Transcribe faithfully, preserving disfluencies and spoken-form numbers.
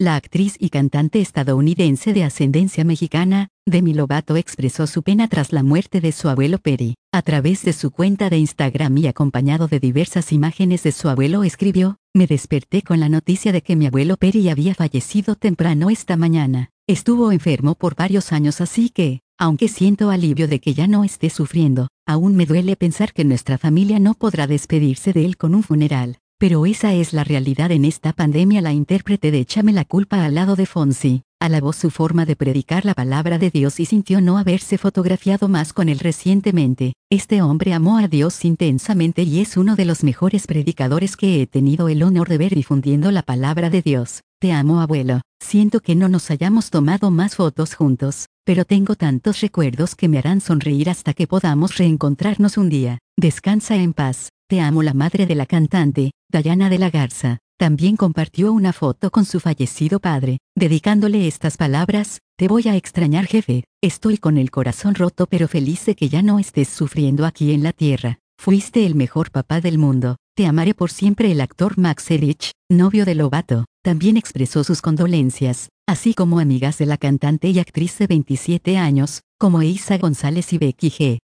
La actriz y cantante estadounidense de ascendencia mexicana, Demi Lovato expresó su pena tras la muerte de su abuelo Peri. A través de su cuenta de Instagram y acompañado de diversas imágenes de su abuelo escribió: "Me desperté con la noticia de que mi abuelo Peri había fallecido temprano esta mañana. Estuvo enfermo por varios años, así que, aunque siento alivio de que ya no esté sufriendo, aún me duele pensar que nuestra familia no podrá despedirse de él con un funeral. Pero esa es la realidad en esta pandemia". La intérprete de Échame la culpa al lado de Fonsi alabó su forma de predicar la palabra de Dios y sintió no haberse fotografiado más con él recientemente. "Este hombre amó a Dios intensamente y es uno de los mejores predicadores que he tenido el honor de ver difundiendo la palabra de Dios. Te amo, abuelo. Siento que no nos hayamos tomado más fotos juntos, pero tengo tantos recuerdos que me harán sonreír hasta que podamos reencontrarnos un día. Descansa en paz. Te amo". La madre de la cantante, Dayana de la Garza, también compartió una foto con su fallecido padre, dedicándole estas palabras: "Te voy a extrañar, jefe. Estoy con el corazón roto pero feliz de que ya no estés sufriendo aquí en la tierra. Fuiste el mejor papá del mundo. Te amaré por siempre". El actor Max Erich, novio de Lovato, también expresó sus condolencias, así como amigas de la cantante y actriz de veintisiete años, como Eiza González y Becky G.